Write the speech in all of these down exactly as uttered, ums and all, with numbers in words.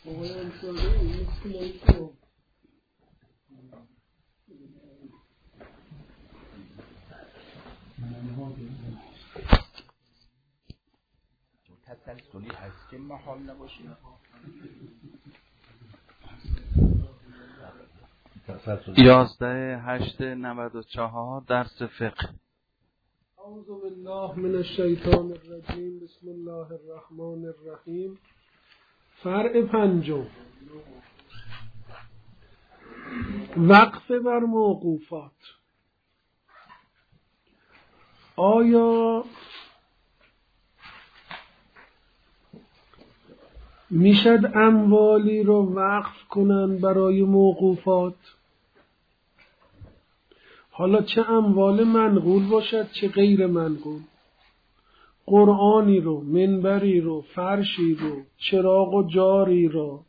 تسلسلی هست که محال نباشه. یازده هشت نود و چهار درس فقه. اعوذ بالله من الشیطان الرجیم. بسم الله الرحمن الرحیم. فرع پنجم، وقف بر موقوفات. آیا میشد اموالی رو وقف کنن برای موقوفات؟ حالا چه اموال منقول باشد چه غیر منقول، قرآنی رو، منبری رو، فرشی رو، چراغ و جاری رو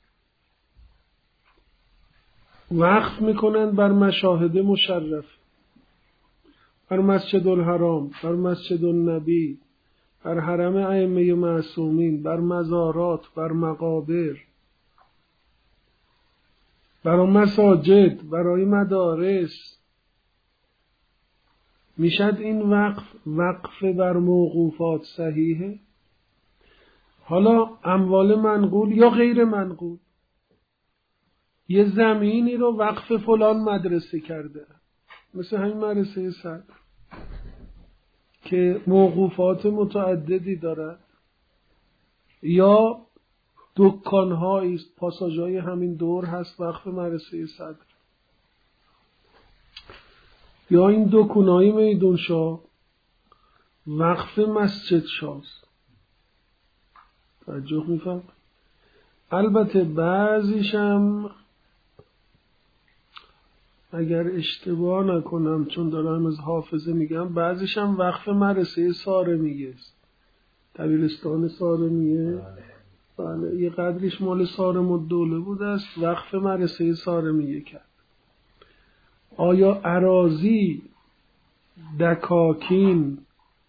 وقف میکنن بر مشاهد مشرف، بر مسجد الحرام، بر مسجد النبی، بر حرم ائمه معصومین، بر مزارات، بر مقابر، برای مساجد، برای مدارس. میشد این وقف وقف بر موقوفات صحیحه؟ حالا اموال منقول یا غیر منقول، یه زمینی رو وقف فلان مدرسه کرده، مثل همین مدرسه صدر که موقوفات متعددی دارد، یا دکان‌هایی است، پاساژهای همین دور هست وقف مدرسه صدر، یا این دکونای میدون شاه وقف مسجد شاست. توجه میفهم؟ البته بعضیشم اگر اشتباه نکنم، چون دارم از حافظه میگم، بعضیشم وقف مدرسه سارمیه است، دبیرستان سارمیه. بله، یه قدریش مال سارم الدوله بود است، وقف مدرسه سارمیه کرد. آیا اراضی، دکاکین،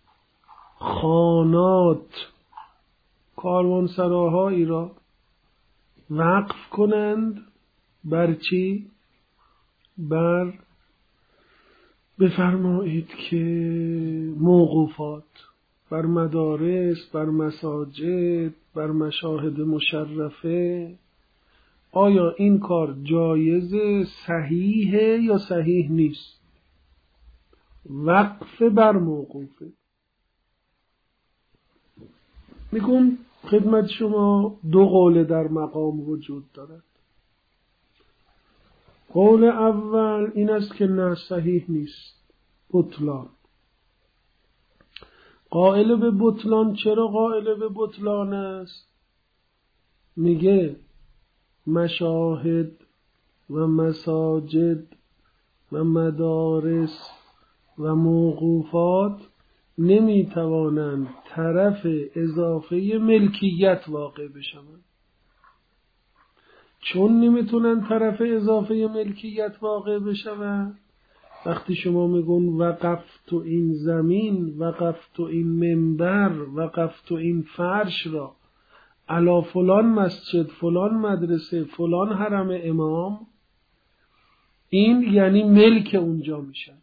خانات، کاروانسراهایی را وقف کنند بر چی؟ بر بفرمایید که موقوفات، بر مدارس، بر مساجد، بر مشاهد مشرفه. آیا این کار جایزه، صحیحه یا صحیح نیست؟ وقف بر موقوفه. میگم خدمت شما دو قول در مقام وجود دارد. قول اول این است که نه، صحیح نیست، بطلان. قائل به بطلان چرا قائل به بطلان است؟ میگه مشاهد و مساجد و مدارس و موقوفات نمیتوانند طرف اضافه ملکیت واقع بشوند. چون نمیتونن طرف اضافه ملکیت واقع بشوند، وقتی شما میگون وقف تو این زمین، وقف تو این منبر، وقف تو این فرش را علا فلان مسجد، فلان مدرسه، فلان حرم امام، این یعنی ملک اونجا میشن.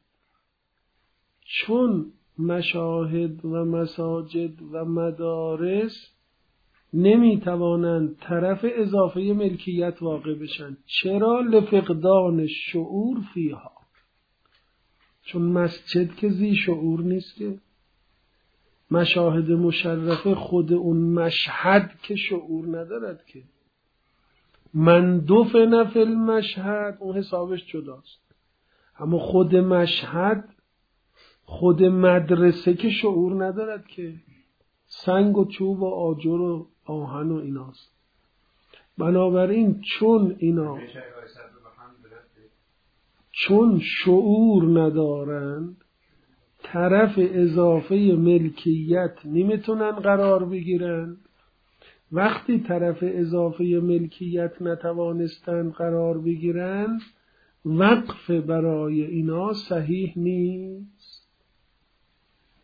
چون مشاهد و مساجد و مدارس نمیتوانند طرف اضافه ملکیت واقع بشن. چرا؟ لفقدان شعور فیها. چون مسجد که زی شعور نیست، که مشاهد مشرفه خود اون مشهد که شعور ندارد، که من دفن فی المشهد اون حسابش جداست. اما خود مشهد، خود مدرسه که شعور ندارد، که سنگ و چوب و آجر و آهن و ایناست. بنابراین چون اینا چون شعور ندارند، طرف اضافه ملکیت نمیتونن قرار بگیرن. وقتی طرف اضافه ملکیت نتوانستن قرار بگیرن، وقف برای اینا صحیح نیست.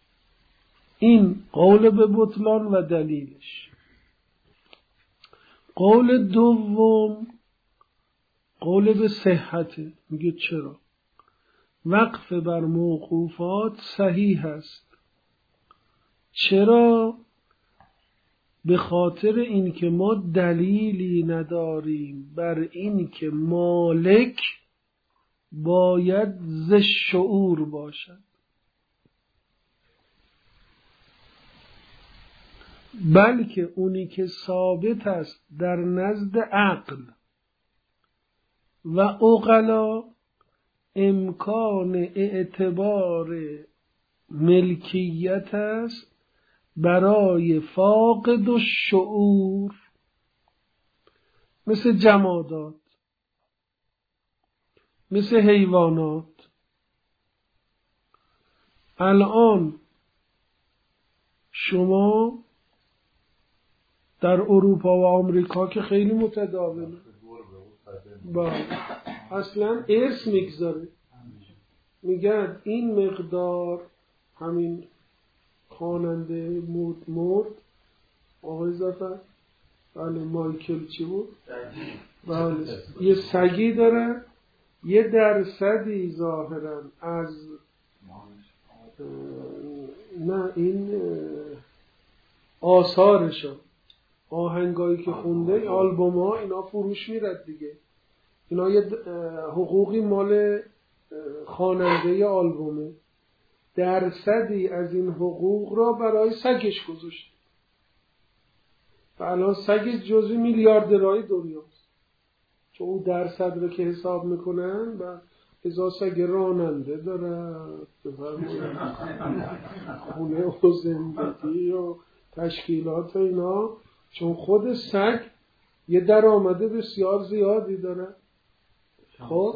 این قول به بطلان و دلیلش. قول دوم قول به صحته. میگه چرا؟ وقف بر موقوفات صحیح است. چرا؟ به خاطر اینکه ما دلیلی نداریم بر اینکه مالک باید ز شعور باشد، بلکه اونی که ثابت است در نزد عقل و عقلا امکان اعتبار ملکیت است برای فاقد الشعور، مثل جمادات، مثل حیوانات. الان شما در اروپا و آمریکا که خیلی متداوله، با اصلا ارث میگذاره، میگن این مقدار همین خواننده مرد مرد آقای زفر، بله مایکل چی بود؟ بله یه سگی داره، یه درصدی ظاهرا از نه این آثارشو، آهنگایی که خونده، آلبوم ها، اینا فروش میرد دیگه. اینا یه حقوقی مال خواننده آلبومه، درصدی از این حقوق را برای سگش گذاشت و الان سگش جزو میلیاردرهای دنیاست، چون اون درصد رو که حساب میکنن و هزار سگ راننده داره، خونه و زندگی و تشکیلات و اینا، چون خود سگ یه درآمد بسیار زیادی داره. خب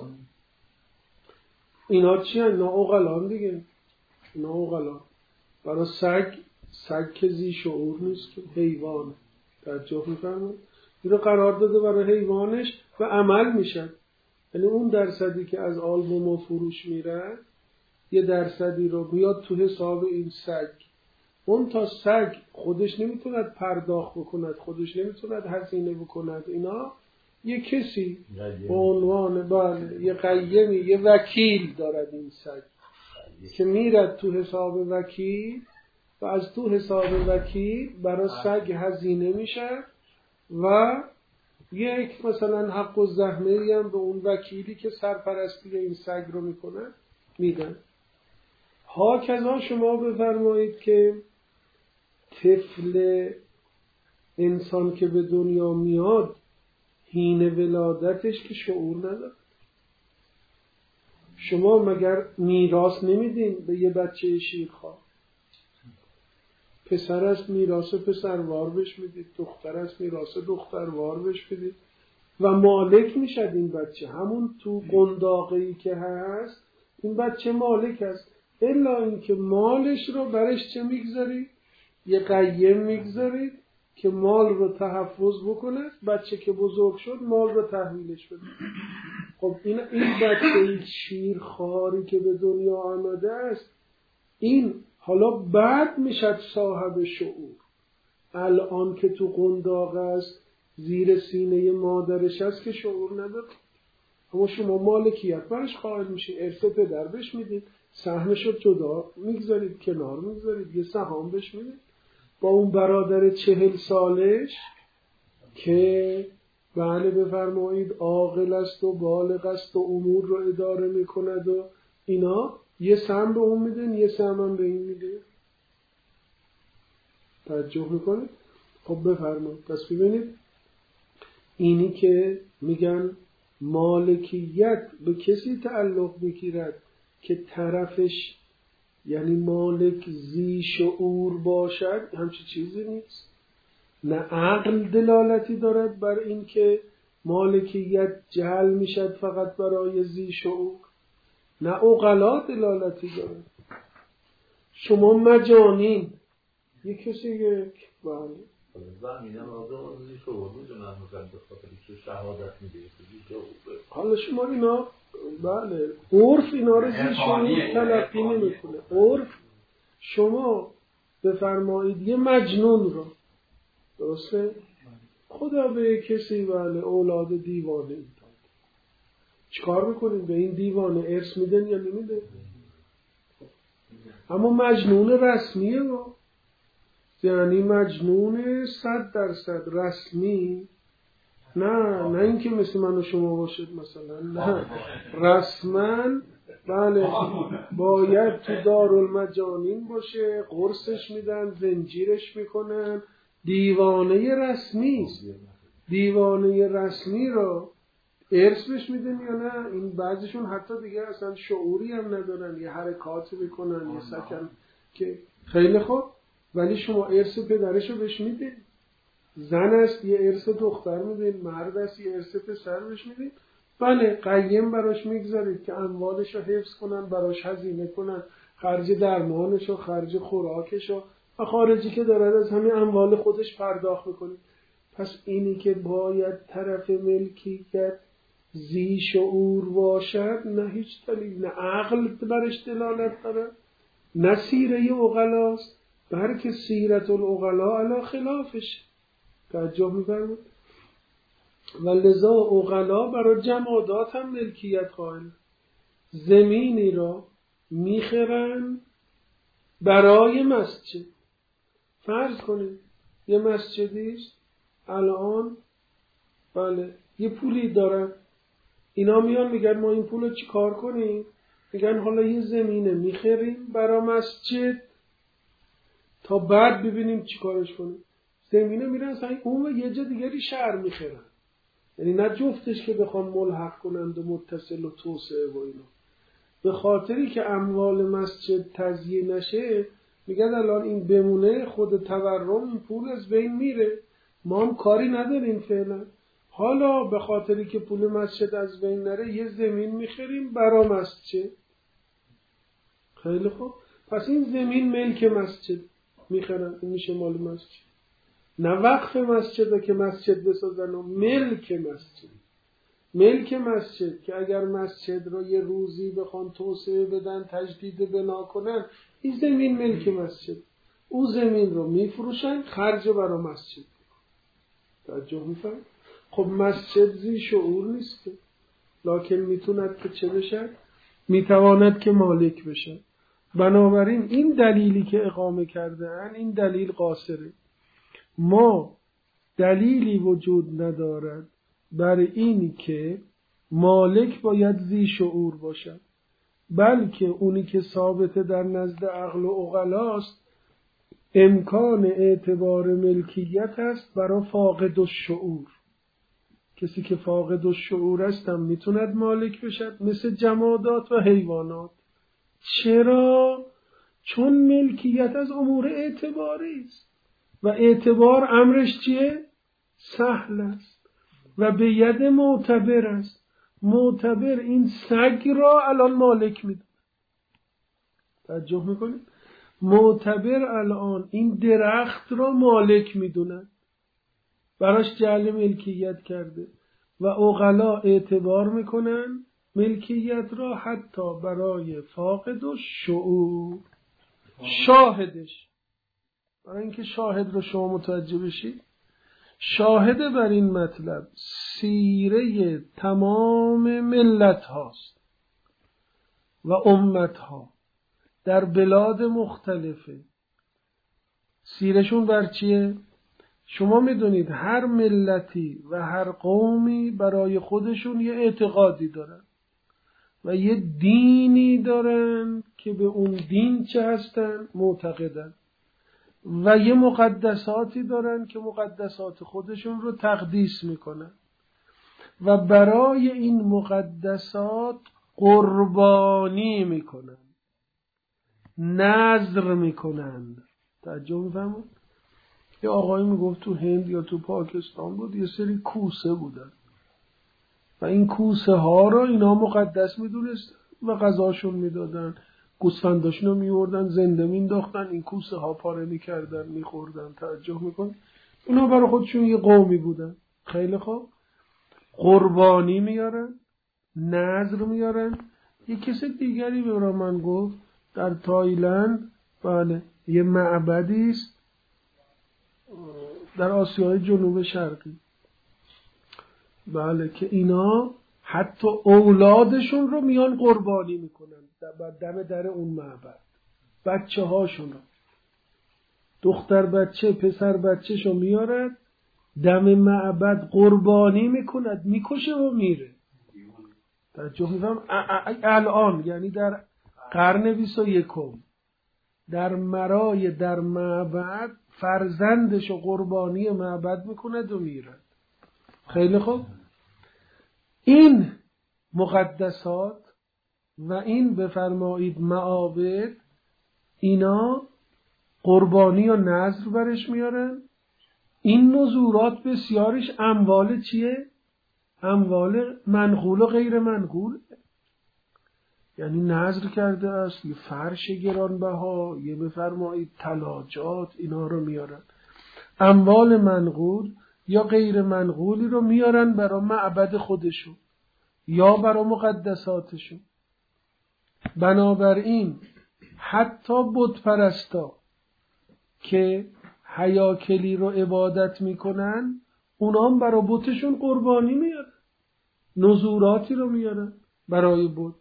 اینا چی هست؟ اینا عقلان دیگه، اینا عقلان. برای سگ، سگ که زی شعور نیست که حیوانه، توجه میفرمایید؟ این رو قرار داده برای حیوانش و عمل میشن. یعنی اون درصدی که از آلبوم و فروش میره، یه درصدی رو بیاد تو حساب این سگ. اون تا سگ خودش نمیتوند پرداخت بکند، خودش نمیتوند هزینه بکند، اینا یه کسی به عنوان بله یه قیمی، یه وکیل دارد این سگ که میرد تو حساب وکیل و از تو حساب وکیل برای سگ هزینه میشه و یک مثلا حق و زحمه‌ای هم به اون وکیلی که سرپرستی این سگ رو میکنه میدن. هاکذا شما بفرمایید که طفل انسان که به دنیا میاد، حین ولادتش که شعور نداره. شما مگر میراث نمیدین به یه بچه شیرخوار؟ پسر است میراث پسروار بهش میدید، دختر است میراث دختروار بهش میدید و مالک میشد این بچه. همون تو قنداقی که هست این بچه مالک است، الا اینکه مالش رو برش چه میگذارید؟ یه قیم میگذارید که مال رو تحفظ بکنه، بچه که بزرگ شد مال رو تحویلش بده. خب این این بچه این شیرخواری که به دنیا آمده است، این حالا بعد میشد صاحب شعور. الان که تو قنداق است، زیر سینه مادرش است که شعور نداره. اما شما مالکیت برش قائل میشید، ارث پدر بهش میدید، سهمش رو جدا میگذارید، کنار میگذارید، یه سهام بهش میدید. با اون برادر چهل سالش که بله بفرمایید عاقل است و بالغ است و امور رو اداره میکند و اینا، یه سهم به اون میدن، یه سهم هم به این میده. توجه میکنید؟ خب بفرمایید. پس ببینید اینی که میگن مالکیت به کسی تعلق میگیرد که طرفش یعنی مالک ذی شعور باشد، همچین چیزی نیست. نه عقل دلالتی دارد بر این که مالکیت جعل میشد فقط برای ذی شعور، نه عقلا دلالتی دارد. شما مجانین، یک کسی یک بله زمینه آزاد ذی شعور میدونن میگن به خاطر که شهادت میده ذی شعور. حالا شما اینا بله عرف اینا رو ذی شعور تلقی نمیکنه. عرف شما بفرمایید یه مجنون رو، درسته؟ خدا به کسی بله اولاد دیوانه داد. چیکار میکنین؟ به این دیوانه ارث میدن یا نمیدن؟ اما مجنون رسمیه ما، یعنی مجنون صد درصد رسمی، نه نه اینکه مثل من و شما باشد مثلا، نه رسما بله باید تو دارالمجانین باشه، قرصش میدن، زنجیرش میکنن، دیوانه رسمی است. دیوانه رسمی را ارث بهش میدن یا نه؟ این بعضیشون حتی دیگه اصلا شعوری هم ندارن، یه حرکاتی بکنن یه سکن که خیلی خوب، ولی شما ارث پدرشو بهش میدین. زن است یه ارث دختر میدین، مرد است یه ارث پسر بهش میدین. بله قیم براش میگذارید که اموالشو حفظ کنن، براش هزینه کنن، خرج درمانشو، خرج خوراکشو و خارجی که دارد از همین اموال خودش پرداخت میکنید. پس اینی که باید طرف ملکیت ذی شعور باشد، نه هیچ دلیل، نه عقل برش دلالت داره، نه سیره عقلاست، بلکه سیرت العقلا علی خلافش. توجه می‌فرمایید؟ و لذا عقلا برای جمادات هم ملکیت قائل. زمینی را میخرن برای مسجد. فرض کنید یه مسجدیست الان بله یه پولی دارن، اینا میان میگن ما این پول رو چی کار کنیم؟ میگن حالا یه زمینه میخریم برای مسجد تا بعد ببینیم چی کارش کنیم. زمینه میرن سعی اون و یه جا دیگری شهر میخرن، یعنی نه جفتش که بخوان ملحق کنند و متصل و توسعه و اینا. به خاطری که اموال مسجد تضییع نشه میگن الان این بمونه، خود تورم این پول از بین میره، ما هم کاری نداریم فعلا. حالا به خاطری که پول مسجد از بین نره یه زمین میخریم برای مسجد. خیلی خوب، پس این زمین ملک مسجد میخرن، این میشه مال مسجد. نه وقف مسجده که مسجد بسازن و ملک مسجد. ملک مسجد که اگر مسجد رو یه روزی بخوان توسعه بدن، تجدید بنا کنن، این زمین ملک مسجد. اون زمین رو میفروشن، خرج برای مسجد. توجه میفرم؟ خب مسجد زی شعور نیست که، لکن میتوند که چه بشد؟ میتواند که مالک بشد. بنابراین این دلیلی که اقامه کرده ان، این دلیل قاصره. ما دلیلی وجود ندارد برای این که مالک باید ذی شعور باشد، بلکه اونی که ثابت در نزد عقل و عقلاست امکان اعتبار ملکیت است برای فاقد الشعور. کسی که فاقد الشعور است هم میتوند مالک بشد، مثل جمادات و حیوانات. چرا؟ چون ملکیت از امور اعتباری است و اعتبار امرش چیه؟ سهل است و به ید معتبر است. معتبر این سگ را الان مالک میدونه. توجه میکنید؟ معتبر الان این درخت را مالک میدونه، براش جعل ملکیت کرده و عقلا اعتبار میکنن ملکیت را حتی برای فاقد و شعور. شاهدش، برای اینکه شاهد رو شما متوجه بشید، شاهد بر این مطلب سیره تمام ملت هاست و امت ها در بلاد مختلفه. سیرشون بر چیه؟ شما میدونید هر ملتی و هر قومی برای خودشون یه اعتقادی دارن و یه دینی دارن که به اون دین چه هستن؟ معتقدن. و یه مقدساتی دارن که مقدسات خودشون رو تقدیس میکنن و برای این مقدسات قربانی میکنن، نذر میکنن. توجه میفهمون؟ یه آقایی میگفت تو هند یا تو پاکستان بود، یه سری کوسه بودن و این کوسه ها رو اینا مقدس میدونست و غذاشون میدادن، گوسفنداشون رو میوردن زنده مینداختن، این کوسه ها پاره میکردن میخوردن. توجه میکن؟ اینا برای خودشون یه قومی بودن. خیلی خوب، قربانی میارن، نذر میارن. یه کسی دیگری به من گفت در تایلند بله یه معبدی است در آسیای جنوب شرقی، بله که اینا حتی اولادشون رو میان قربانی میکنن دم در اون معبد، بچه هاشون رو، دختر بچه پسر بچه شو میارد دم معبد قربانی میکند، میکشه و میره. توجه میفهم الان یعنی در قرن بیست و یکم در مرای در معبد فرزندش و قربانی معبد میکند و میرد. خیلی خوب، این مقدسات و این بفرمایید معابد، اینا قربانی و نذر برش میارن. این نذورات بسیارش اموال چیه؟ اموال منقول و غیر منقول، یعنی نذر کرده است یه فرش گرانبها، یه بفرمایید تلاجات، اینا رو میارن. اموال منقول یا غیر منقولی رو میارن برای معبد خودشون یا برای مقدساتشون. بنابراین حتی بت پرستا که هیاکلی رو عبادت میکنن، اونام برای بتشون قربانی میارن، نذوراتی رو میارن برای بت.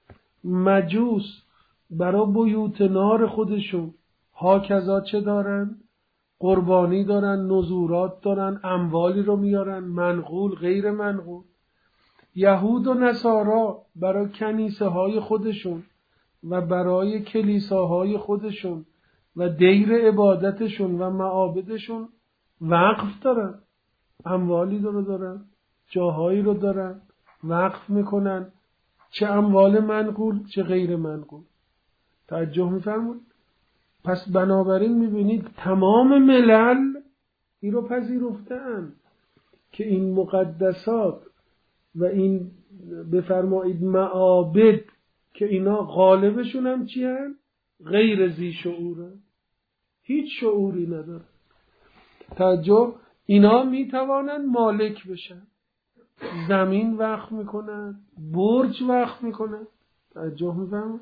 مجوس برای بیوت نار خودشون هاکذا چه دارن؟ قربانی دارن، نذورات دارن، اموالی رو میارن، منقول غیر منقول. یهود و نصارا برای کنیسه های خودشون و برای کلیساهای خودشون و دیر عبادتشون و معابدشون وقف دارن، اموالی رو دارن، جاهایی رو دارن، وقف میکنن، چه اموال منقول چه غیر منقول. توجه میفرمون؟ پس بنابراین میبینید تمام ملل این رو پذیرفتن که این مقدسات و این بفرمایید معابد که اینا غالبشون هم چی هن؟ غیر ذی شعورن، هیچ شعوری ندارن. توجه، اینا میتوانن مالک بشن، زمین وقف میکنن، برج وقف میکنن. توجه میفرمایید؟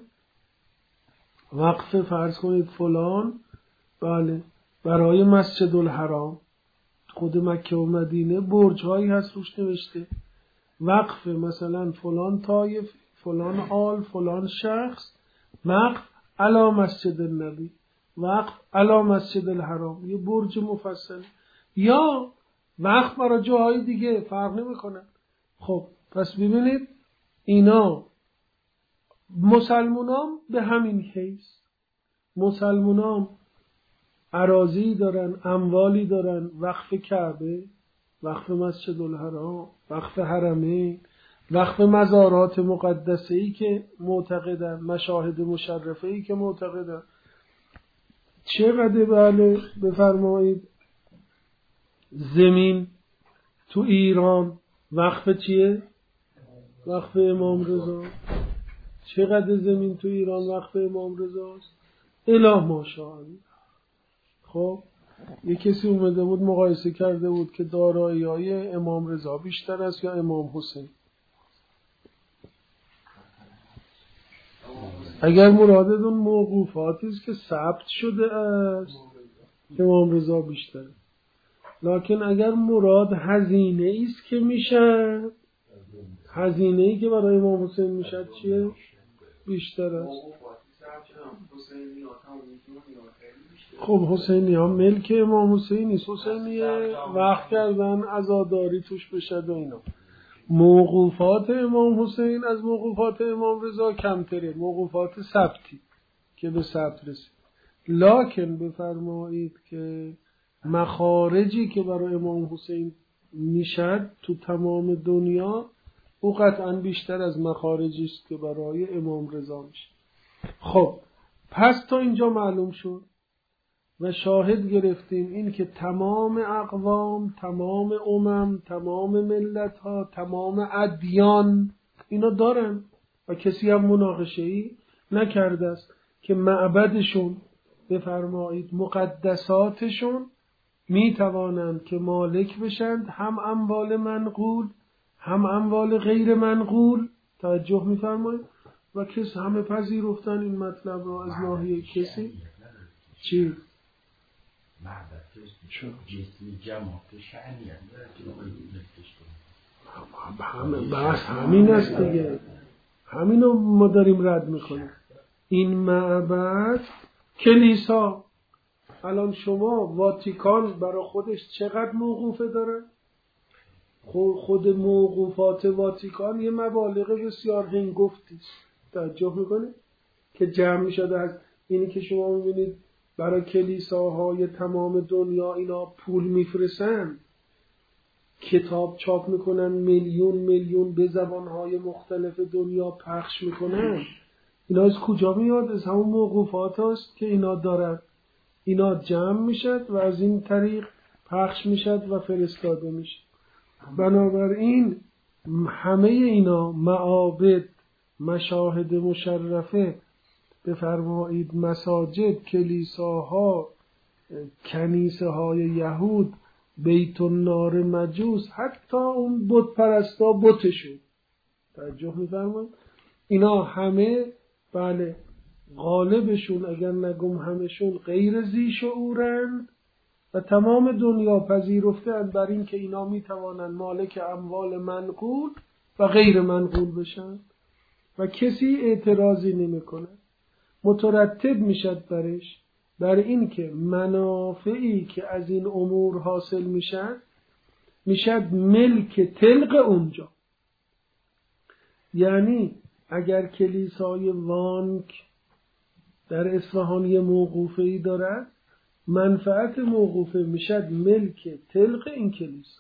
وقف فرض کنید فلان، بله، برای مسجد الحرام خود مکه و مدینه برج هایی هست روش نوشته وقف مثلا فلان طایف، فلان آل، فلان شخص، وقف علی مسجد النبی، وقف علی مسجد الحرام، یه برج مفصل، یا وقف برای جاهای دیگه، فرق نمیکنه. خب پس ببینید اینا مسلمانان به همین حیث، مسلمانان اراضی دارن، اموالی دارن، وقف کعبه، وقف مسجد الحرام، وقف حرمین، وقف مزارات مقدسه‌ای که معتقدن، مشاهد مشرفه‌ای که معتقدن. چقدر بله بفرمایید زمین تو ایران وقف چیه؟ وقف امام رضا. چقدر زمین تو ایران وقف امام رضاست؟ اله ماشاءالله. خب یه کسی اومده بود مقایسه کرده بود که دارایی‌های امام رضا بیشتر است یا امام حسین. اگر مرادتون موقوفاتی است که ثبت شده است، امام رضا بیشتره. لکن اگر مراد هزینه است که میشه، هزینه ای که برای امام حسین میشه چیه؟ بیشتر است. خب حسینی ها ملک امام حسین نیست، حسینی وقت کردن عزاداری توش بشه و اینا. موقوفات امام حسین از موقوفات امام رضا کمتره، موقوفات ثبتی که به ثبت رسید. لکن بفرمایید که مخارجی که برای امام حسین میشد تو تمام دنیا او قطعا بیشتر از مخارجی است که برای امام رضا میشه. خب پس تا اینجا معلوم شد و شاهد گرفتیم این که تمام اقوام، تمام امم، تمام ملت ها، تمام ادیان اینا دارن و کسی هم مناقشه ای نکرده است که معبدشون بفرمایید مقدساتشون می توانند که مالک بشند، هم اموال منقول هم اموال غیر منقول. توجه می فرمایید؟ و کس همه پذیرفتن این مطلب را از ناحیه کسی چی؟ معبد جسمی جماعت شعنی هم داره که باید ملکش کنه. همه بحث همین است دیگه، همینو ما داریم رد میکنیم. این معبد کلیسا، الان شما واتیکان برای خودش چقدر موقوفه داره؟ خود موقوفات واتیکان یه مبالغ بسیار هنگفتی است. توجه میکنه که جمع میشده از اینی که شما میبینید برای کلیساهای تمام دنیا اینا پول میفرستن، کتاب چاپ میکنن، میلیون میلیون به زبانهای مختلف دنیا پخش میکنن. اینا از کجا میاد؟ از همون موقوفات هست که اینا دارن. اینا جمع میشد و از این طریق پخش میشد و فرستاده میشد. بنابراین همه اینا معابد، مشاهد مشرفه، بفرمایید مساجد، کلیساها، کنیسه های یهود، بیت النار مجوس، حتی اون بت پرستا بتشون، توجه میفرمایید اینا همه بله غالبشون اگر نگم همشون غیر ذی شعورند و تمام دنیا پذیرفتند بر این که اینا میتوانند مالک اموال منقول و غیر منقول بشن و کسی اعتراضی نمیکنه. مترتب میشد برش بر این که منافعی که از این امور حاصل میشد میشد ملک طلق اونجا. یعنی اگر کلیسای وانک در اصفهان یه موقوفه‌ای دارد، منفعت موقوفه میشد ملک طلق این کلیسا.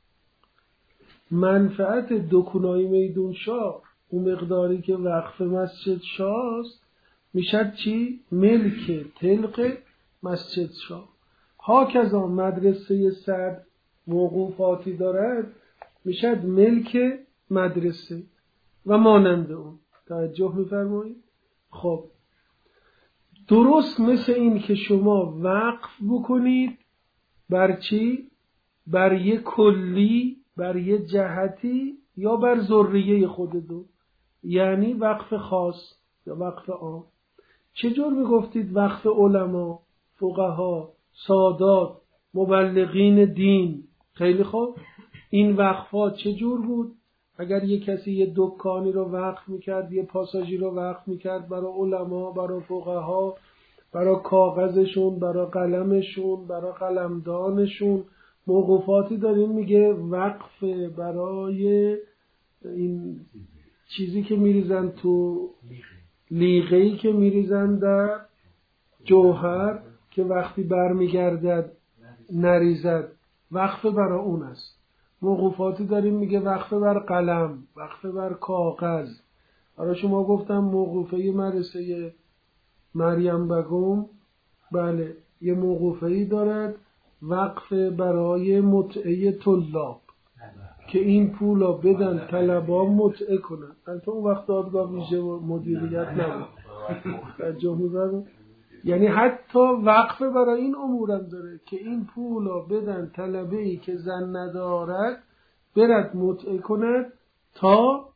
منفعت دکونای میدون شاه اون مقداری که وقف مسجد شاست میشد چی؟ ملک طلق مسجد شاه. هاکذا مدرسه صد موقوفاتی دارد میشد ملک مدرسه و مانند اون. توجه میفرمایید؟ خب درست مثل این که شما وقف بکنید بر چی؟ بر یک کلی، بر یک جهتی یا بر ذریه خودتون، یعنی وقف خاص یا وقف عام. چجور میگفتید وقف علما، فقها، سادات، مبلغین دین؟ خیلی خوب، این وقفات چجور بود؟ اگر یک کسی یه دکانی رو وقف میکرد، یه پاساژی رو وقف میکرد برای علما، برای فقها، برای کاغذشون، برای قلمشون، برای قلمدانشون، موقوفاتی داریم میگه وقف برای این چیزی که میریزن تو لیغه‌ای که میریزن در جوهر که وقتی برمیگردد نریزد، وقف برای اون است. موقوفاتی داریم میگه وقف بر قلم، وقف بر کاغذ. حالا شما گفتم موقوفه مدرسه مریم بگم، بله یه موقوفه‌ای دارد وقف برای متعه طلاب که این پولا بدن طلبا متعه کنن. البته اون وقت دادگاه ویژه مدیریت نبود. توجه می‌کنید؟ یعنی حتی وقف برای این امورم داره که این پولا بدن طلبه‌ای که زن ندارد برد متعه کند تا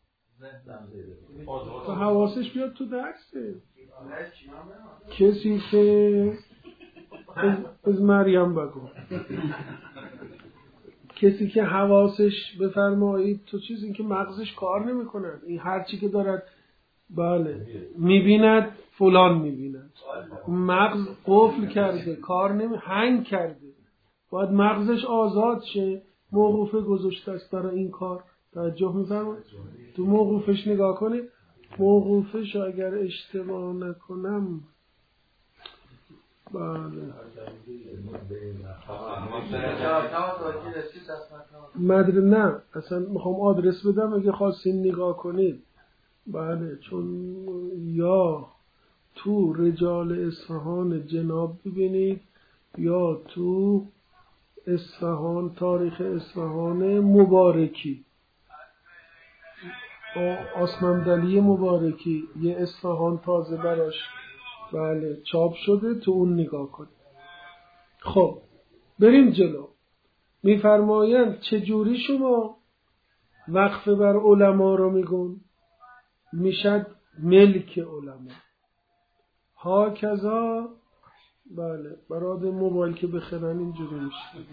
تا حواسش بیاد تو درسه. کسی که از, از مریم بگو کسی که حواسش بفرمایید تو چیزی که مغزش کار نمی کند، این هرچی که دارد بله میبیند فلان میبیند، مغز قفل کرده کار نمی هنگ کرده، باید مغزش آزاد شه. موقوفه گذاشته است برای این کار. توجه میفرمایید؟ تو موقوفش نگاه کنید. موقوفش اگر اشتباه نکنم بله مدر نه اصلا میخوام آدرس بدم اگه خواستین نگاه کنید. بله چون یا تو رجال اصفهان جناب ببینید یا تو اصفهان تاریخ اصفهان مبارکی آسمندلی مبارکی یه اصفهان تازه براش بله چاپ شده، تو اون نگاه کنید. خب بریم جلو. میفرمایند چجوری شما وقف بر علما رو میگون؟ میشد ملک علما. ها کذا بله برای موبایل که بخرن اینجوری میشه.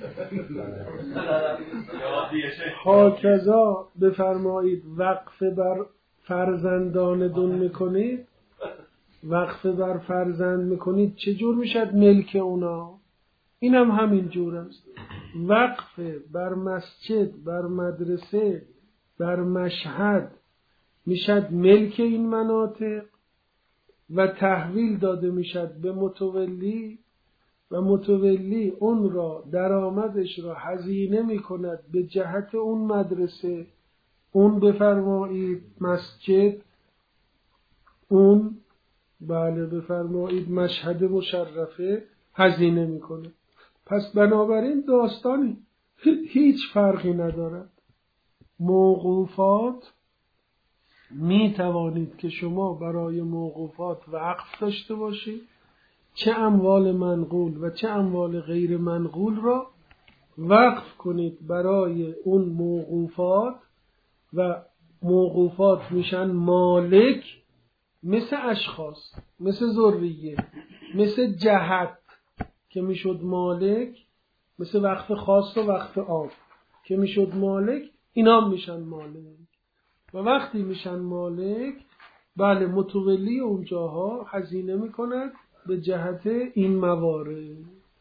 هاکذا بفرمایید وقف بر فرزندان دون میکنید، وقف بر فرزند میکنید چه جور میشد ملک اونا؟ اینم هم همین جور است. وقف بر مسجد، بر مدرسه، بر مشهد میشد ملک این مناطق و تحویل داده میشد به متولی و متولی اون را درآمدش را هزینه میکند به جهت اون مدرسه، اون بفرمایید مسجد، اون بله بفرمایید مشهد مشرفه هزینه میکنه. پس بنابراین داستانی هیچ فرقی ندارد. موقوفات می توانید که شما برای موقوفات وقف داشته باشید، چه اموال منقول و چه اموال غیر منقول را وقف کنید برای اون موقوفات و موقوفات میشن مالک، مثل اشخاص، مثل ذریه، مثل جهت که میشد مالک، مثل وقف خاص و وقف عام که میشد مالک، اینا میشن مالک. و وقتی میشن مالک بله متولی اونجاها هزینه میکند به جهت این موارد.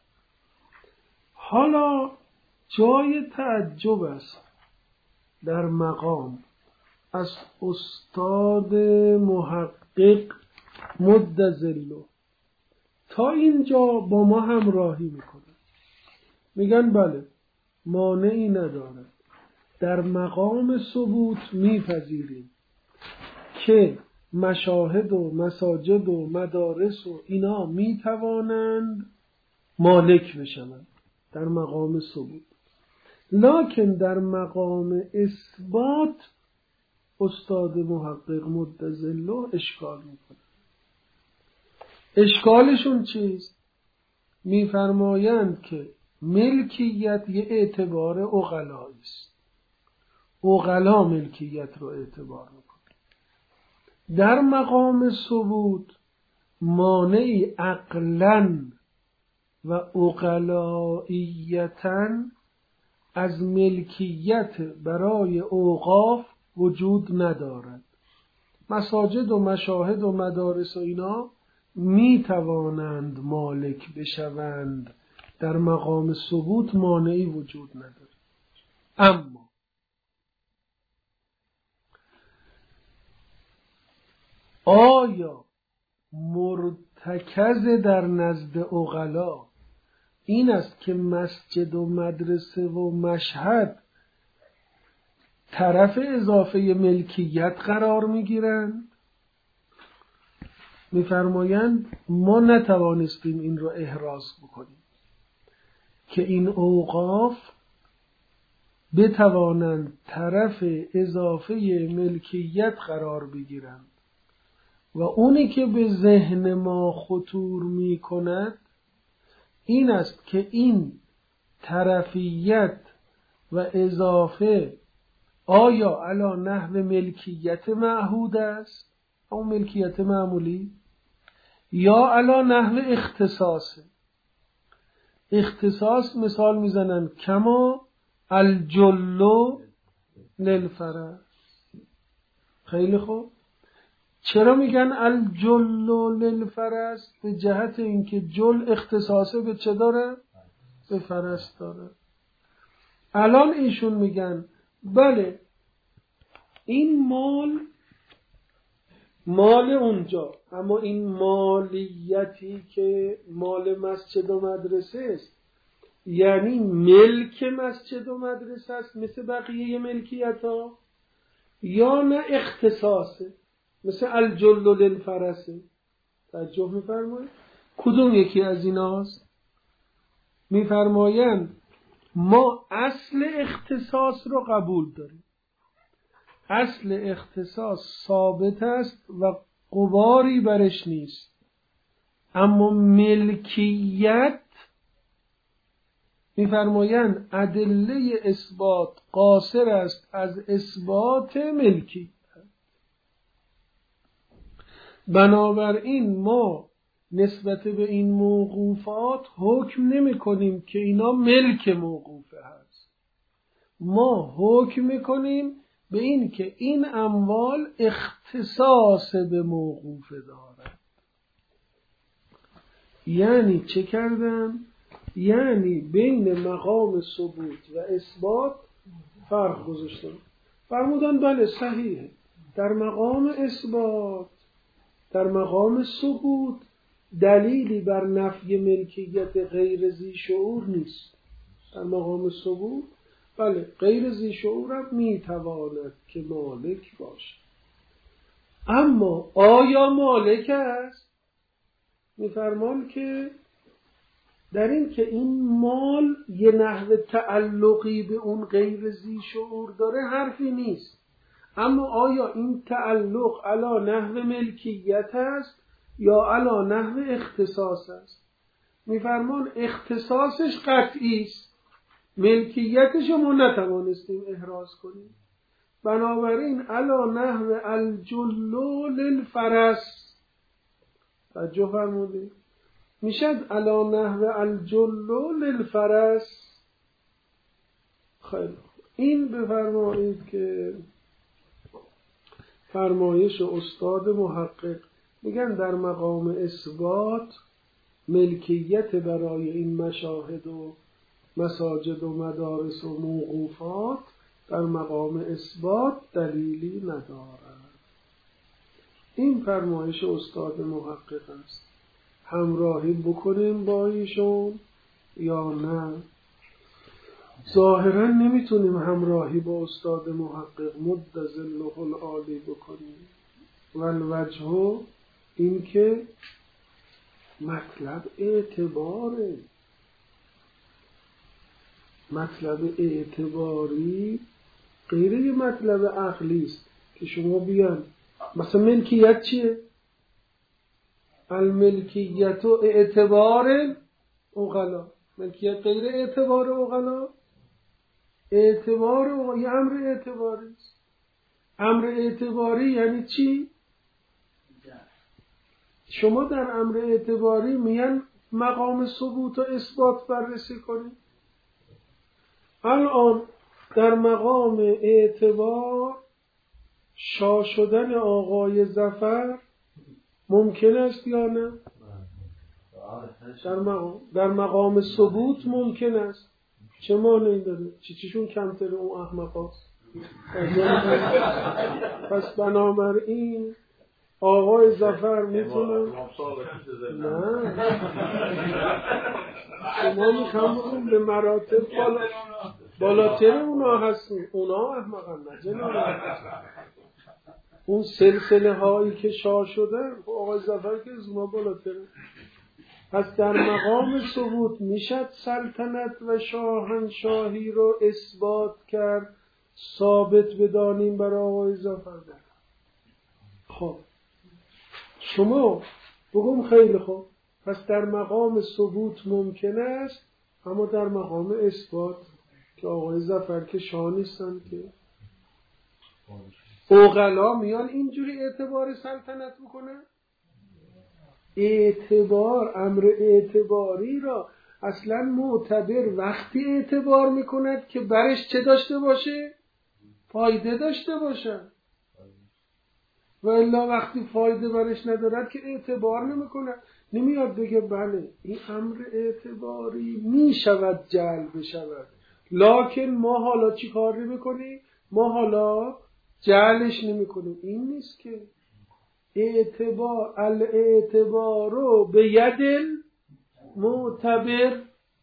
حالا جای تعجب است در مقام از استاد محقق مدظله تا اینجا با ما همراهی میکنه، میگن بله مانعی نداره، در مقام ثبوت میپذیریم که مشاهد و مساجد و مدارس و اینا میتوانند مالک بشوند در مقام ثبوت، لکن در مقام اثبات استاد محقق مدظله اشکال میکنه. اشکالشون چیست؟ میفرمایند که ملکیت یه اعتبار عقلایی است، عقلا ملکیت رو اعتبار میکنه. در مقام ثبوت مانعی عقلاً و عقلاییتاً از ملکیت برای اوقاف وجود ندارد. مساجد و مشاهد و مدارس و اینا می توانند مالک بشوند، در مقام ثبوت مانعی وجود ندارد. اما آیا مرتکز در نزد عقلا این است که مسجد و مدرسه و مشهد طرف اضافه ملکیت قرار میگیرند؟ میفرمایند ما نتوانستیم این را احراز بکنیم که این اوقاف بتوانند طرف اضافه ملکیت قرار بگیرند و اونی که به ذهن ما خطور می کند این است که این طرفیت و اضافه آیا علی نحو ملکیت معهود است او ملکیت معمولی یا علی نحو اختصاص. اختصاص مثال میزنن کما الجلو للفرس. خیلی خوب، چرا میگن الجلو للفرس؟ به جهت اینکه جل اختصاصه به چه داره؟ به فرس داره. الان ایشون میگن بله این مال مال اونجا، اما این مالیتی که مال مسجد و مدرسه است یعنی ملک مسجد و مدرسه است مثل بقیه ملکیت ها، یا نه اختصاصه مثل الجل للفرسه؟ توجه میفرمایید کدوم یکی از ایناست؟ میفرمایند ما اصل اختصاص رو قبول داریم، اصل اختصاص ثابت است و غباری برش نیست، اما ملکیت میفرمایند ادله اثبات قاصر است از اثبات ملکیت. بنابراین ما نسبت به این موقوفات حکم نمی کنیم که اینا ملک موقوفه هست. ما حکم میکنیم به این که این اموال اختصاص به موقوفه دارد. یعنی چه کردن؟ یعنی بین مقام ثبوت و اثبات فرق گذاشتن. فرمودن بله صحیحه، در مقام اثبات، در مقام ثبوت دلیلی بر نفی ملکیت غیر ذی شعور نیست. در مقام ثبوت بله غیر ذی شعور هم میتواند که مالک باشه، اما آیا مالک است؟ میفرمان که در این که این مال یه نحو تعلقی به اون غیر ذی شعور داره حرفی نیست، اما آیا این تعلق علا نحو ملکیت است یا علا نحو اختصاص است؟ میفرمان اختصاصش قطعی است، ملکیتش ما نتوانستیم احراز کنیم، بنابراین علا نحو الجلو للفرس. توجه فرمودید؟ میشد علا نحو الجلو للفرس. خیلی این بفرمایید که فرمایش استاد محقق میگن در مقام اثبات ملکیت برای این مشاهد و مساجد و مدارس و موقوفات در مقام اثبات دلیلی ندارد. این فرمایش استاد محقق است. همراهی بکنیم با ایشون یا نه؟ ظاهرا نمیتونیم همراهی با استاد محقق مد ظله العالی بکنیم، والوجه این که مطلب اعتباره. مطلب اعتباری غیر یه مطلب عقلی است که شما بیان مثلا ملکیت چیه؟ الملکیت و اعتبار عقلا. ملکیت غیر اعتبار عقلا. اعتبار عقلا یه امر اعتباری است. امر اعتباری یعنی چی؟ شما در امر اعتباری میان مقام ثبوت و اثبات بررسی کنید. الان در مقام اعتبار شاه شدن آقای ظفر ممکن است یا نه؟ در مقام در مقام ثبوت ممکن است. چه مانعی داره؟ چی چیشون کمتر اون احمقاست؟ پس بنابراین آقای ظفر میتونن نه شما میخوام به مراتب بالا بالاتر اونا هستیم. اونا احمقن نه جناب. اون سلسله هایی که شاه شدن آقای ظفر که از اونا بالاتره. پس در مقام ثبوت میشد سلطنت و شاهنشاهی رو اثبات کرد، ثابت بدانیم برای آقای ظفر. خب شما بگم خیلی خوب، پس در مقام ثبوت ممکن است، اما در مقام اثبات که آقای ظفر که شاه نیستن که عقلا میان اینجوری اعتبار سلطنت میکنن. اعتبار امر اعتباری را اصلا معتبر وقتی اعتبار میکند که برش چه داشته باشه؟ فایده داشته باشه. و الا وقتی فایده برش ندارد که اعتبار نمیکنه. نمیاد بگه بله این امر اعتباری میشود جلب شود، لکن ما حالا چی کار نمیکنیم؟ ما حالا جعلش نمیکنیم. این نیست که اعتبار الاعتبارو به ید معتبر.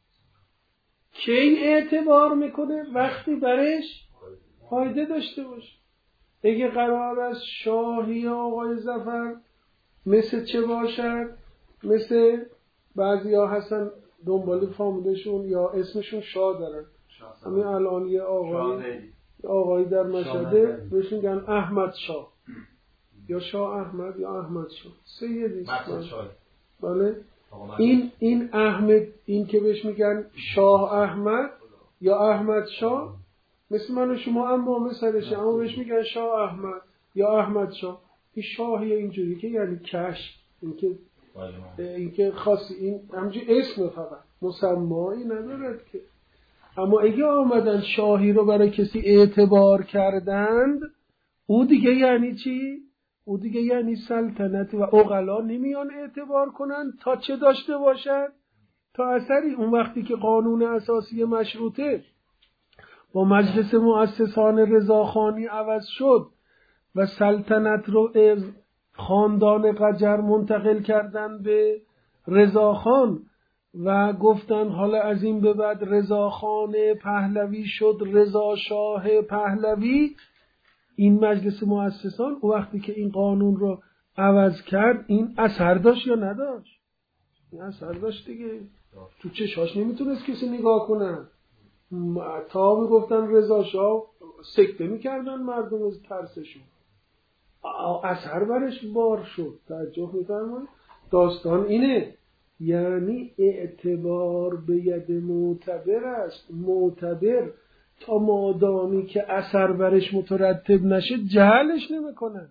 کی اعتبار میکنه؟ وقتی برش فایده داشته باشه. اگه قرار است شاهی آقای ظفر مثل چه باشد؟ مثل بعضی ها هستن دنبالی فامیلشون یا اسمشون شاه دارن. همین الان یه آقای آقایی در مشهده بهش میگن احمد شاه یا شاه احمد یا احمد شاه، سیدی است. بله این این احمد، این که بهش میگن شاه احمد یا احمد شاه، مثل من و شما اما سرشه، اما بهش میگن شاه احمد یا احمد شاه. این شاهی اینجوری که یعنی کشف، این که اینکه خاصی این همچنین اسم فقط مسمایی ندارد که. اما اگه آمدن شاهی رو برای کسی اعتبار کردند، او دیگه یعنی چی؟ او دیگه یعنی سلطنت و عقلا نمیان اعتبار کنن تا چه داشته باشد؟ تا اثری. اون وقتی که قانون اساسی مشروطه با مجلس مؤسسان رضاخانی عوض شد و سلطنت رو از خاندان قجر منتقل کردن به رضاخان و گفتن حالا از این به بعد رضاخان پهلوی شد رضا شاه پهلوی، این مجلس مؤسسان او وقتی که این قانون رو عوض کرد این اثر داشت یا نداشت؟ این اثر داشت دیگه. تو چشاش نمیتونست کسی نگاه کنه. تا میگفتن رضا شاه سکته میکردن مردم از ترسشون، اثر برش بار شد. توجه میفرمایید؟ داستان اینه، یعنی اعتبار به ید معتبر است. معتبر تا مادامی که اثر برش مترتب نشه جهلش نمیکنن.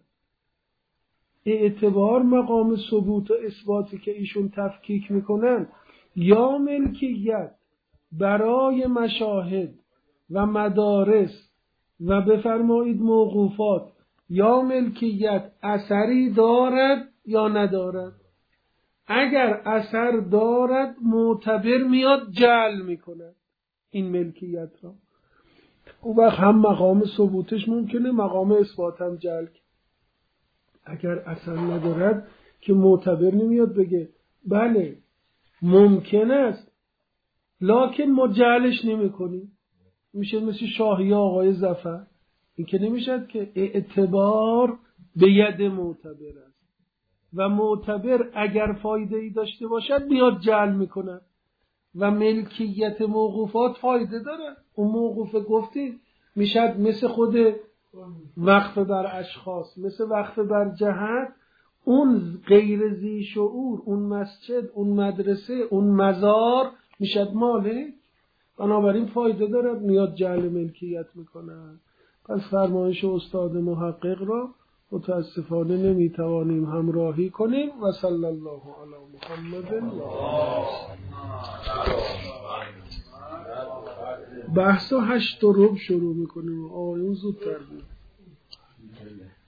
اعتبار مقام ثبوت و اثباتی که ایشون تفکیک میکنن، یا ملکیت برای مشاهد و مدارس و بفرمایید موقوفات، یا ملکیت اثری دارد یا ندارد. اگر اثر دارد معتبر میاد جعل میکنه این ملکیت را. اون وقت هم مقام ثبوتش ممکنه، مقام اثبات هم جعل. اگر اثر ندارد که معتبر نمیاد بگه بله ممکن است لکن ما جعلش نمی کنیم. میشه مثل شاهی آقای ظفر. این که نمیشد که اعتبار به ید معتبر است و معتبر اگر فایده ای داشته باشد میاد جعل میکنه. و ملکیت موقوفات فایده داره. اون موقوف گفتید میشد مثل خود وقف بر اشخاص، مثل وقف بر جهت. اون غیر ذی شعور، اون مسجد، اون مدرسه، اون مزار میشد مالک. بنابراین فایده داره، میاد جعل ملکیت میکنه. پس فرمایش استاد محقق را متاسفانه نمیتوانیم همراهی کنیم. و صلی الله علی محمد. بحث هشت و ربع شروع میکنیم. آیون زودتر بود.